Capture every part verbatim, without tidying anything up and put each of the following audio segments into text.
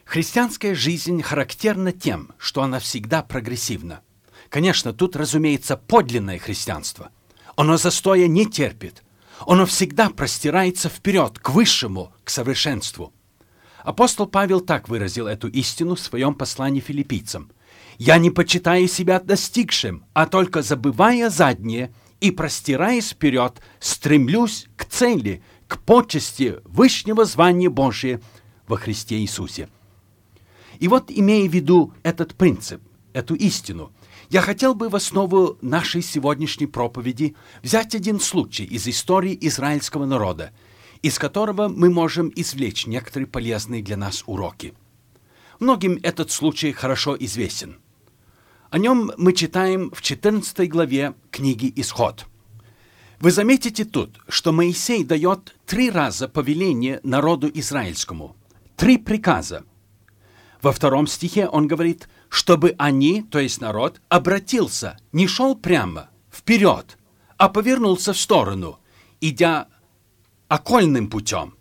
Христианская жизнь характерна тем, что она всегда прогрессивна. Конечно, тут, разумеется, подлинное христианство. Оно застоя не терпит. Оно всегда простирается вперед, к высшему, к совершенству. Апостол Павел так выразил эту истину в своем послании филиппийцам. «Я не почитаю себя достигшим, а только забывая заднее и простираясь вперед, стремлюсь к цели, к почести вышнего звания Божия во Христе Иисусе». И вот, имея в виду этот принцип, эту истину, я хотел бы в основу нашей сегодняшней проповеди взять один случай из истории израильского народа, из которого мы можем извлечь некоторые полезные для нас уроки. Многим этот случай хорошо известен. О нем мы читаем в четырнадцатой главе книги «Исход». Вы заметите тут, что Моисей дает три раза повеление народу израильскому, три приказа. Во втором стихе он говорит, чтобы они, то есть народ, обратился, не шел прямо, вперед, а повернулся в сторону, идя окольным путем,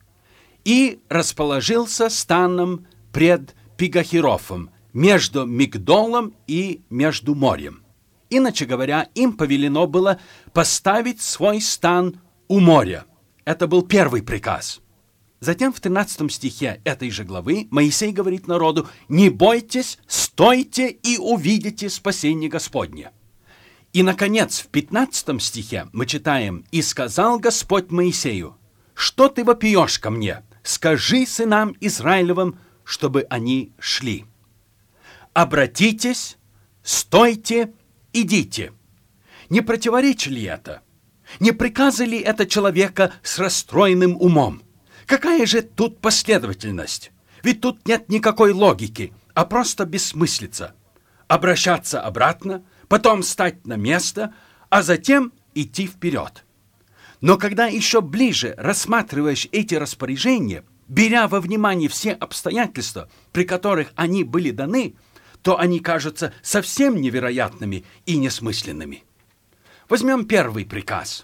и расположился станом пред Пигахирофом, между Мигдолом и между морем. Иначе говоря, им повелено было поставить свой стан у моря. Это был первый приказ. Затем в тринадцатом стихе этой же главы Моисей говорит народу: «Не бойтесь, стойте и увидите спасение Господне». И, наконец, в пятнадцатом стихе мы читаем: «И сказал Господь Моисею: что ты вопиешь ко мне? Скажи сынам Израилевым, чтобы они шли. Обратитесь, стойте, идите». Не противоречит ли это? Не приказа ли это человека с расстроенным умом? Какая же тут последовательность? Ведь тут нет никакой логики, а просто бессмыслица. Обращаться обратно, потом встать на место, а затем идти вперед. Но когда еще ближе рассматриваешь эти распоряжения, беря во внимание все обстоятельства, при которых они были даны, то они кажутся совсем невероятными и несмысленными. Возьмем первый приказ.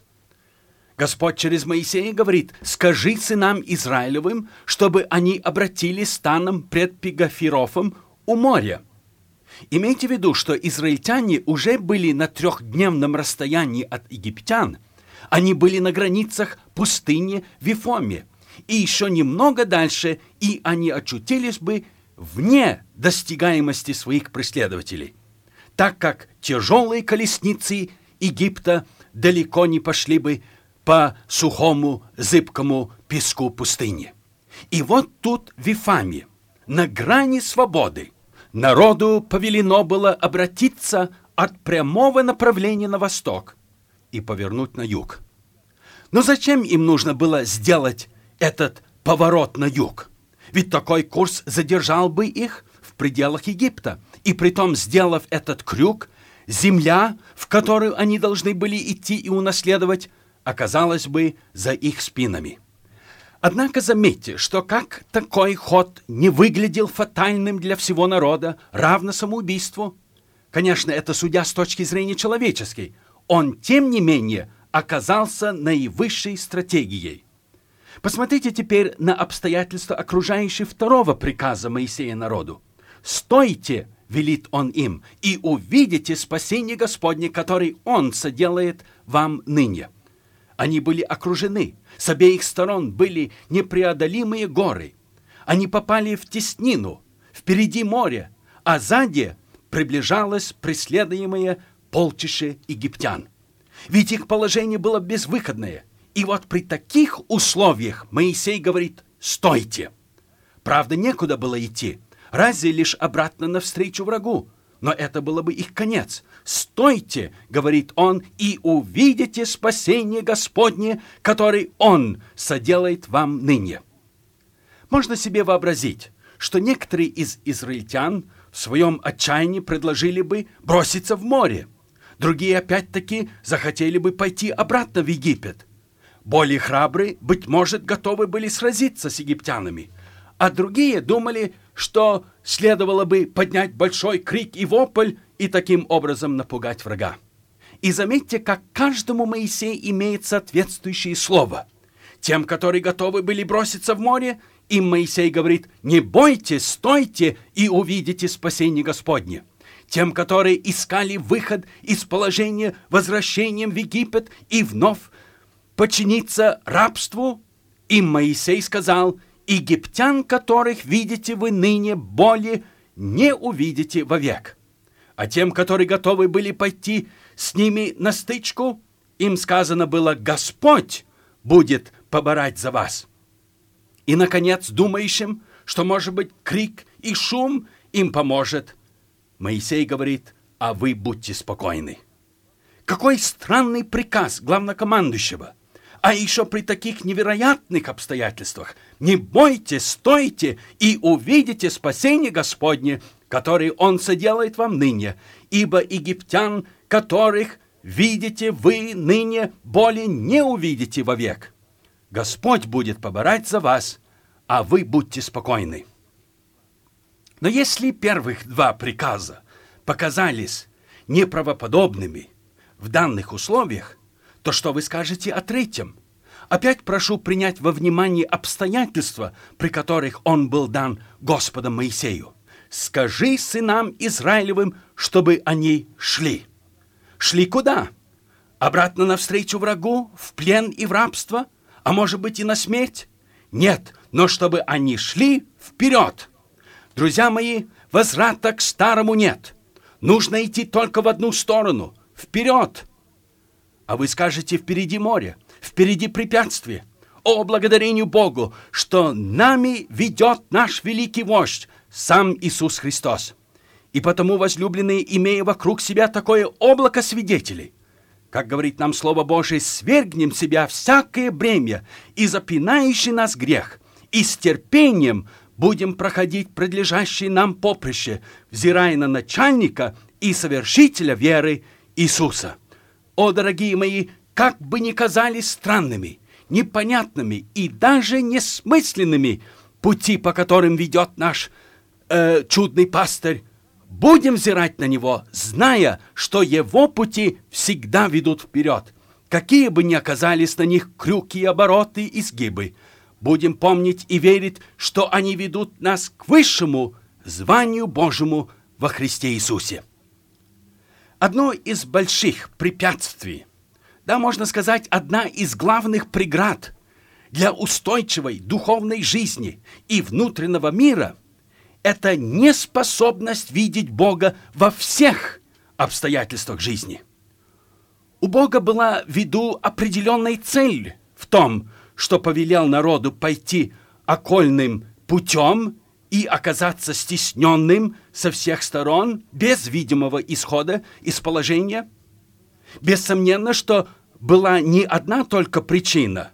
Господь через Моисея говорит: «Скажи сынам Израилевым, чтобы они обратились станом пред Пигахирофом у моря». Имейте в виду, что израильтяне уже были на трехдневном расстоянии от египтян. Они были на границах пустыни Вифоме. И еще немного дальше, и они очутились бы вне достигаемости своих преследователей, так как тяжелые колесницы Египта далеко не пошли бы по сухому, зыбкому песку пустыни. И вот тут в Вифаме, на грани свободы, народу повелено было обратиться от прямого направления на восток и повернуть на юг. Но зачем им нужно было сделать этот поворот на юг? Ведь такой курс задержал бы их в пределах Египта. И притом, сделав этот крюк, земля, в которую они должны были идти и унаследовать, оказалась бы за их спинами. Однако заметьте, что как такой ход не выглядел фатальным для всего народа, равно самоубийству. Конечно, это судя с точки зрения человеческой. Он, тем не менее, оказался наивысшей стратегией. Посмотрите теперь на обстоятельства, окружающие второго приказа Моисея народу. «Стойте, — велит он им, — и увидите спасение Господне, который Он соделает вам ныне». Они были окружены, с обеих сторон были непреодолимые горы. Они попали в теснину, впереди море, а сзади приближалось преследуемое полчище египтян. Ведь их положение было безвыходное. И вот при таких условиях Моисей говорит: «Стойте». Правда, некуда было идти, разве лишь обратно навстречу врагу. Но это было бы их конец. «Стойте, — говорит он, — и увидите спасение Господне, который Он соделает вам ныне». Можно себе вообразить, что некоторые из израильтян в своем отчаянии предложили бы броситься в море. Другие, опять-таки, захотели бы пойти обратно в Египет. Более храбрые, быть может, готовы были сразиться с египтянами. А другие думали, что следовало бы поднять большой крик и вопль и таким образом напугать врага. И заметьте, как каждому Моисей имеет соответствующее слово. Тем, которые готовы были броситься в море, Им Моисей говорит: не бойтесь, стойте и увидите спасение Господне. Тем, которые искали выход из положения возвращением в Египет и вновь подчиниться рабству, им Моисей сказал: египтян, которых видите вы ныне, более не увидите вовек. А тем, которые готовы были пойти с ними на стычку, им сказано было: Господь будет поборать за вас. И, наконец, думающим, что, может быть, крик и шум им поможет, Моисей говорит: а вы будьте спокойны. Какой странный приказ главнокомандующего! А еще при таких невероятных обстоятельствах: не бойтесь, стойте и увидите спасение Господне, которое Он соделает вам ныне, ибо египтян, которых видите вы ныне, более не увидите вовек. Господь будет поборать за вас, а вы будьте спокойны. Но если первых два приказа показались неправдоподобными в данных условиях, то что вы скажете о третьем? Опять прошу принять во внимание обстоятельства, при которых он был дан Господом Моисею. «Скажи сынам Израилевым, чтобы они шли». Шли куда? Обратно навстречу врагу, в плен и в рабство? А может быть и на смерть? Нет, но чтобы они шли вперед. Друзья мои, возврата к старому нет. Нужно идти только в одну сторону, вперед. А вы скажете: впереди море, впереди препятствие. О, благодарению Богу, что нами ведет наш великий вождь, сам Иисус Христос. И потому, возлюбленные, имея вокруг себя такое облако свидетелей, как говорит нам Слово Божие, свергнем с себя всякое бремя и запинающий нас грех, и с терпением будем проходить предлежащее нам поприще, взирая на начальника и совершителя веры Иисуса. О, дорогие мои, как бы ни казались странными, непонятными и даже несмысленными пути, по которым ведет наш э, чудный пастырь, будем взирать на него, зная, что его пути всегда ведут вперед, какие бы ни оказались на них крюки, обороты и сгибы. Будем помнить и верить, что они ведут нас к высшему званию Божьему во Христе Иисусе. Одно из больших препятствий, да, можно сказать, одна из главных преград для устойчивой духовной жизни и внутреннего мира – это неспособность видеть Бога во всех обстоятельствах жизни. У Бога была в виду определенная цель в том, что повелел народу пойти окольным путем и оказаться стесненным со всех сторон, без видимого исхода из положения. Бессомненно, что была не одна только причина,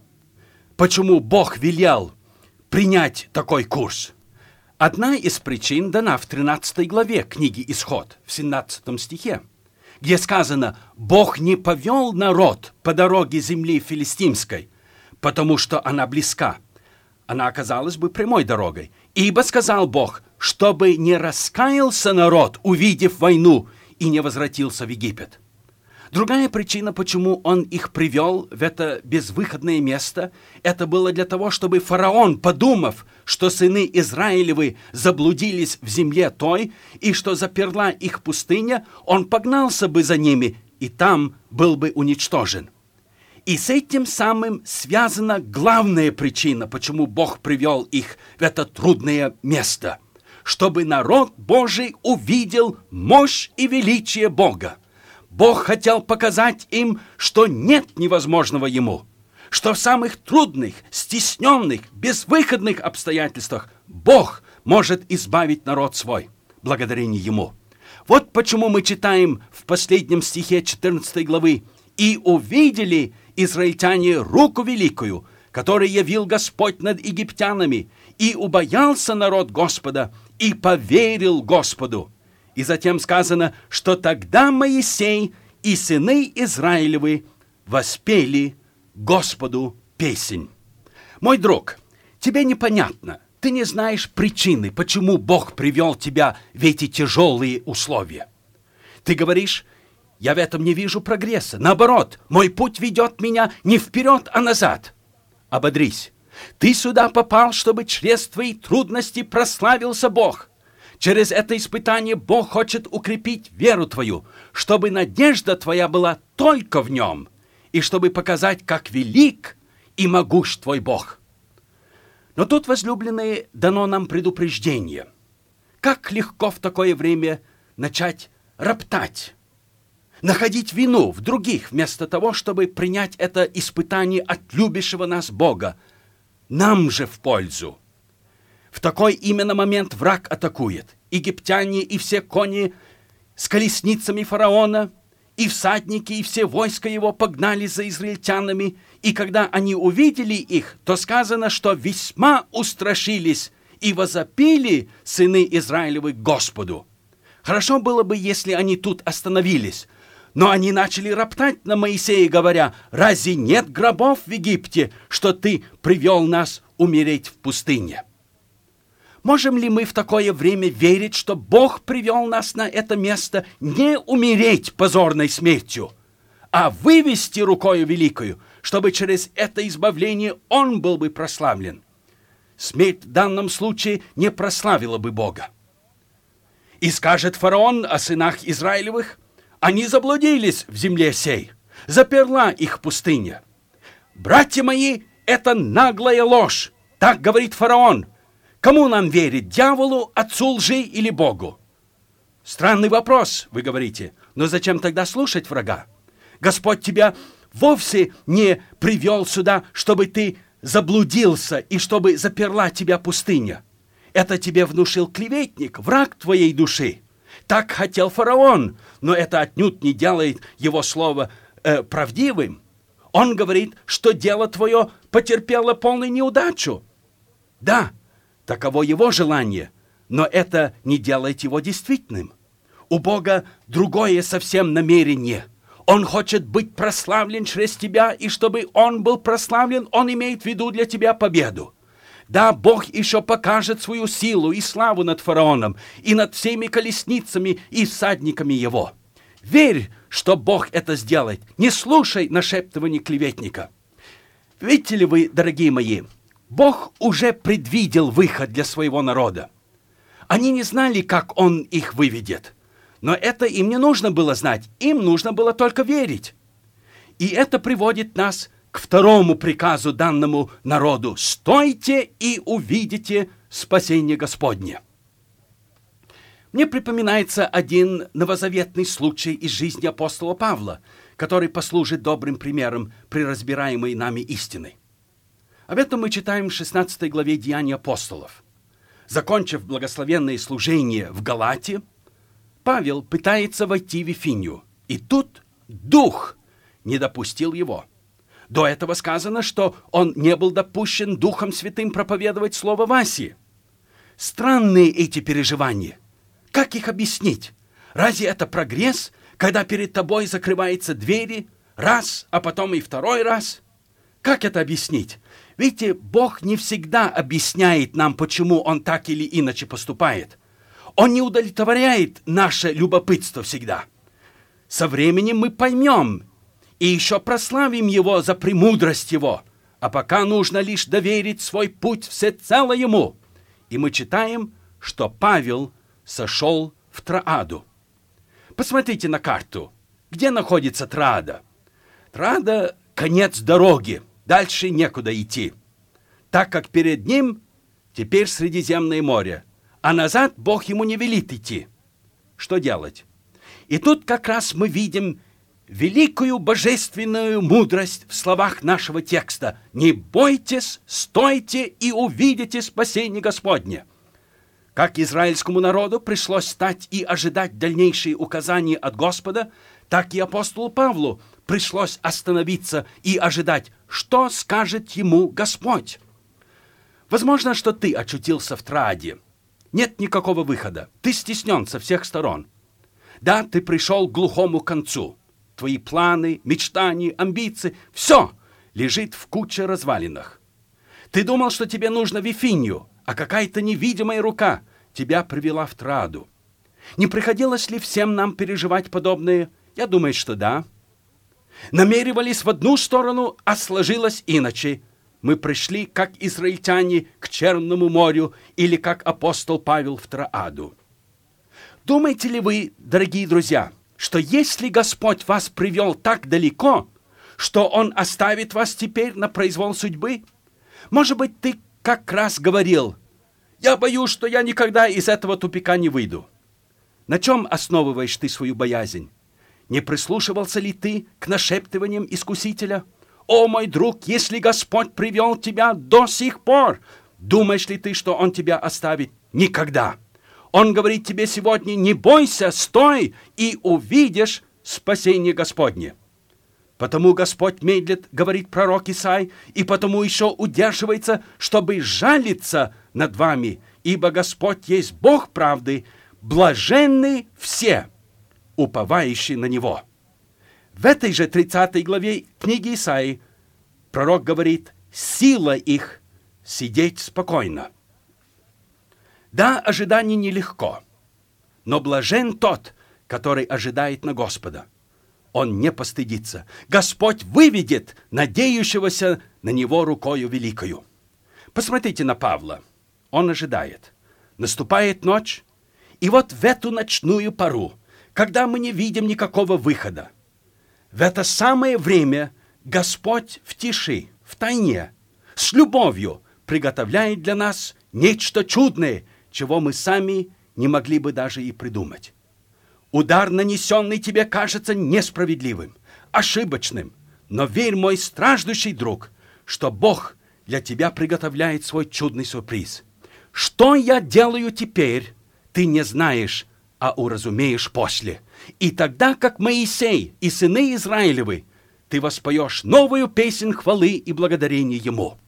почему Бог велел принять такой курс. Одна из причин дана в тринадцатой главе книги «Исход», в семнадцатом стихе, где сказано: «Бог не повел народ по дороге земли филистимской, потому что она близка». Она оказалась бы прямой дорогой. «Ибо, сказал Бог, чтобы не раскаялся народ, увидев войну, и не возвратился в Египет». Другая причина, почему он их привел в это безвыходное место, это было для того, чтобы фараон, подумав, что сыны Израилевы заблудились в земле той, и что заперла их пустыня, он погнался бы за ними, и там был бы уничтожен. И с этим самым связана главная причина, почему Бог привел их в это трудное место, чтобы народ Божий увидел мощь и величие Бога. Бог хотел показать им, что нет невозможного Ему, что в самых трудных, стесненных, безвыходных обстоятельствах Бог может избавить народ свой, благодарение Ему. Вот почему мы читаем в последнем стихе четырнадцатой главы: «И увидели израильтяне руку великую, которую явил Господь над египтянами, и убоялся народ Господа, и поверил Господу». И затем сказано, что тогда Моисей и сыны Израилевы воспели Господу песнь. Мой друг, тебе непонятно, ты не знаешь причины, почему Бог привел тебя в эти тяжелые условия. Ты говоришь: я в этом не вижу прогресса. Наоборот, мой путь ведет меня не вперед, а назад. Ободрись. Ты сюда попал, чтобы через твои трудности прославился Бог. Через это испытание Бог хочет укрепить веру твою, чтобы надежда твоя была только в Нем, и чтобы показать, как велик и могущ твой Бог. Но тут, возлюбленные, дано нам предупреждение. Как легко в такое время начать роптать, находить вину в других, вместо того, чтобы принять это испытание от любящего нас Бога, нам же в пользу. В такой именно момент враг атакует. Египтяне и все кони с колесницами фараона, и всадники, и все войска его погнали за израильтянами, и когда они увидели их, то сказано, что весьма устрашились и возопили сыны Израилевы к Господу. Хорошо было бы, если они тут остановились, но они начали роптать на Моисея, говоря: «Разве нет гробов в Египте, что ты привел нас умереть в пустыне?» Можем ли мы в такое время верить, что Бог привел нас на это место не умереть позорной смертью, а вывести рукою великою, чтобы через это избавление Он был бы прославлен? Смерть в данном случае не прославила бы Бога. И скажет фараон о сынах Израилевых: «Они заблудились в земле сей, заперла их пустыня». Братья мои, это наглая ложь, так говорит фараон. Кому нам верить, дьяволу, отцу лжи или Богу? Странный вопрос, вы говорите, но зачем тогда слушать врага? Господь тебя вовсе не привел сюда, чтобы ты заблудился и чтобы заперла тебя пустыня. Это тебе внушил клеветник, враг твоей души. Так хотел фараон, но это отнюдь не делает его слово э, правдивым. Он говорит, что дело твое потерпело полную неудачу. Да, таково его желание, но это не делает его действительным. У Бога другое совсем намерение. Он хочет быть прославлен через тебя, и чтобы Он был прославлен, Он имеет в виду для тебя победу. Да, Бог еще покажет свою силу и славу над фараоном и над всеми колесницами и всадниками его. Верь, что Бог это сделает. Не слушай нашептываний клеветника. Видите ли вы, дорогие мои, Бог уже предвидел выход для своего народа. Они не знали, как Он их выведет. Но это им не нужно было знать. Им нужно было только верить. И это приводит нас к второму приказу данному народу: «Стойте и увидите спасение Господне». Мне припоминается один новозаветный случай из жизни апостола Павла, который послужит добрым примером при разбираемой нами истины. Об этом мы читаем в шестнадцатой главе Деяний апостолов. Закончив благословенное служение в Галате, Павел пытается войти в Вифинию, и тут Дух не допустил его. До этого сказано, что он не был допущен Духом Святым проповедовать Слово в Асии. Странные эти переживания. Как их объяснить? Разве это прогресс, когда перед тобой закрываются двери раз, а потом и второй раз? Как это объяснить? Видите, Бог не всегда объясняет нам, почему Он так или иначе поступает. Он не удовлетворяет наше любопытство всегда. Со временем мы поймем и еще прославим Его за премудрость Его, а пока нужно лишь доверить свой путь всецело Ему. И мы читаем, что Павел сошел в Троаду. Посмотрите на карту. Где находится Троада? Троада — конец дороги. Дальше некуда идти, так как перед ним теперь Средиземное море, а назад Бог ему не велит идти. Что делать? И тут как раз мы видим великую божественную мудрость в словах нашего текста: «Не бойтесь, стойте и увидите спасение Господне». Как израильскому народу пришлось стать и ожидать дальнейшие указания от Господа, так и апостолу Павлу пришлось остановиться и ожидать, что скажет ему Господь. Возможно, что ты очутился в Троаде. Нет никакого выхода. Ты стеснен со всех сторон. Да, ты пришел к глухому концу. Твои планы, мечтания, амбиции — все лежит в куче развалинах. Ты думал, что тебе нужно Вифинию, а какая-то невидимая рука тебя привела в Троаду. Не приходилось ли всем нам переживать подобное? Я думаю, что да. Намеревались в одну сторону, а сложилось иначе. мы пришли, как израильтяне, к Черному морю или как апостол Павел в Троаду. Думаете ли вы, дорогие друзья, что если Господь вас привел так далеко, что Он оставит вас теперь на произвол судьбы? Может быть, ты как раз говорил: «Я боюсь, что я никогда из этого тупика не выйду». На чем основываешь ты свою боязнь? Не прислушивался ли ты к нашептываниям искусителя? «О, мой друг, если Господь привел тебя до сих пор, думаешь ли ты, что Он тебя оставит? Никогда!» Он говорит тебе сегодня: не бойся, стой, и увидишь спасение Господне. Потому Господь медлит, говорит пророк Исаия, и потому еще удерживается, чтобы жалиться над вами, ибо Господь есть Бог правды, блаженны все, уповающие на Него. В этой же тридцатой главе книги Исаии пророк говорит: сила их сидеть спокойно. Да, ожидание нелегко, но блажен тот, который ожидает на Господа. Он не постыдится. Господь выведет надеющегося на Него рукою великою. Посмотрите на Павла. Он ожидает. Наступает ночь, и вот в эту ночную пору, когда мы не видим никакого выхода, в это самое время Господь в тиши, в тайне, с любовью приготовляет для нас нечто чудное, чего мы сами не могли бы даже и придумать. Удар, нанесенный тебе, кажется несправедливым, ошибочным, но верь, мой страждущий друг, что Бог для тебя приготовляет свой чудный сюрприз. Что я делаю теперь, ты не знаешь, а уразумеешь после. И тогда, как Моисей и сыны Израилевы, ты воспоешь новую песнь хвалы и благодарения Ему.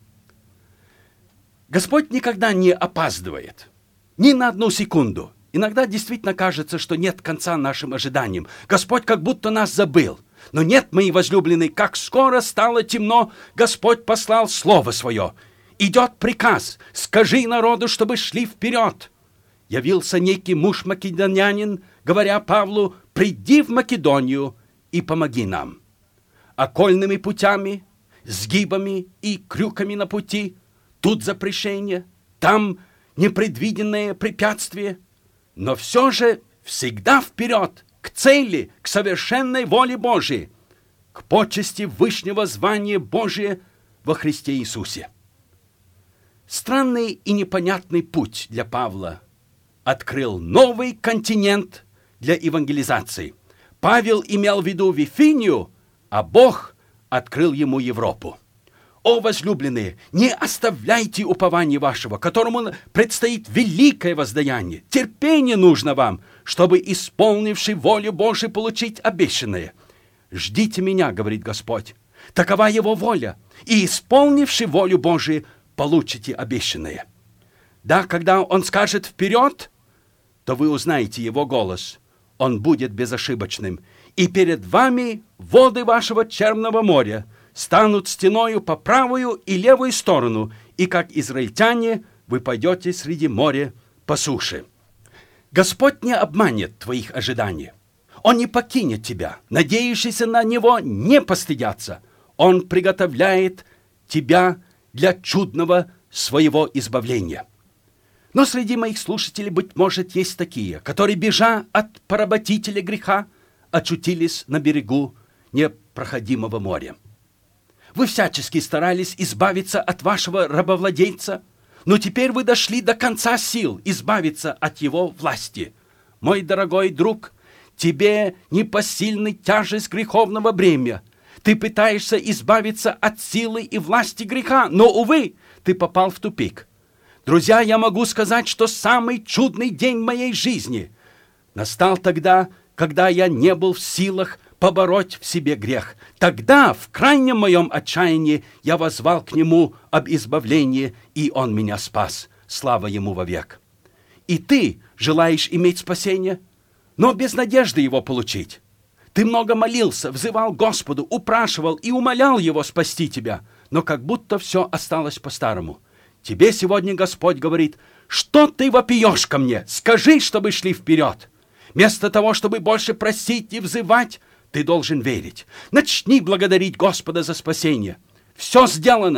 Господь никогда не опаздывает, ни на одну секунду. Иногда действительно кажется, что нет конца нашим ожиданиям. Господь как будто нас забыл. Но нет, мои возлюбленные, как скоро стало темно, Господь послал Слово Свое. Идет приказ: скажи народу, чтобы шли вперед. Явился некий муж-македонянин, говоря Павлу: приди в Македонию и помоги нам. Окольными путями, сгибами и крюками на пути, тут запрещение, там непредвиденное препятствие, но все же всегда вперед, к цели, к совершенной воле Божией, к почести вышнего звания Божия во Христе Иисусе. Странный и непонятный путь для Павла открыл новый континент для евангелизации. Павел имел в виду Вифинию, а Бог открыл ему Европу. О, возлюбленные, не оставляйте упования вашего, которому предстоит великое воздаяние. Терпение нужно вам, чтобы, исполнивши волю Божию, получить обещанное. Ждите меня, говорит Господь. Такова Его воля. И, исполнивши волю Божию, получите обещанное. Да, когда Он скажет вперед, то вы узнаете Его голос. Он будет безошибочным. И перед вами воды вашего Черного моря станут стеною по правую и левую сторону, и как израильтяне вы пойдете среди моря по суше. Господь не обманет твоих ожиданий. Он не покинет тебя. Надеющиеся на Него не постыдятся. Он приготовляет тебя для чудного своего избавления. Но среди моих слушателей, быть может, есть такие, которые, бежа от поработителя греха, очутились на берегу непроходимого моря. Вы всячески старались избавиться от вашего рабовладельца, но теперь вы дошли до конца сил избавиться от его власти. Мой дорогой друг, тебе непосильна тяжесть греховного бремя. Ты пытаешься избавиться от силы и власти греха, но, увы, ты попал в тупик. Друзья, я могу сказать, что самый чудный день моей жизни настал тогда, когда я не был в силах побороть в себе грех. Тогда, в крайнем моем отчаянии, я воззвал к Нему об избавлении, и Он меня спас. Слава Ему вовек. И ты желаешь иметь спасение, но без надежды его получить. Ты много молился, взывал Господу, упрашивал и умолял Его спасти тебя, но как будто все осталось по-старому. Тебе сегодня Господь говорит: что ты вопиешь ко мне? Скажи, чтобы шли вперед. Вместо того, чтобы больше просить и взывать, ты должен верить. Начни благодарить Господа за спасение. Все сделано.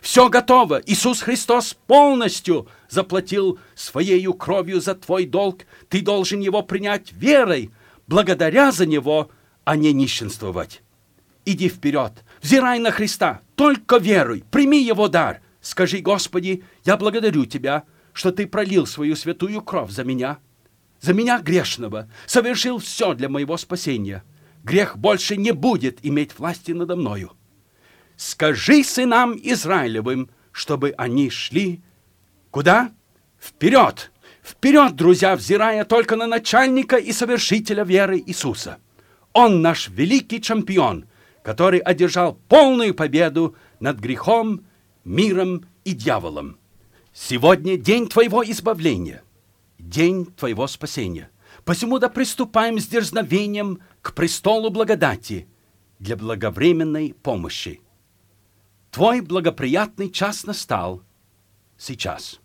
Все готово. Иисус Христос полностью заплатил Своею кровью за твой долг. Ты должен его принять верой, благодаря за него, а не нищенствовать. Иди вперед, взирай на Христа, только веруй, прими Его дар. Скажи: Господи, я благодарю Тебя, что Ты пролил свою святую кровь за меня, за меня грешного, совершил все для моего спасения. Грех больше не будет иметь власти надо мною. Скажи сынам Израилевым, чтобы они шли куда? Вперед! Вперед, друзья, взирая только на начальника и совершителя веры Иисуса. Он наш великий чемпион, который одержал полную победу над грехом, миром и дьяволом. Сегодня день твоего избавления, день твоего спасения. Посему да приступаем с дерзновением к престолу благодати для благовременной помощи. Твой благоприятный час настал сейчас.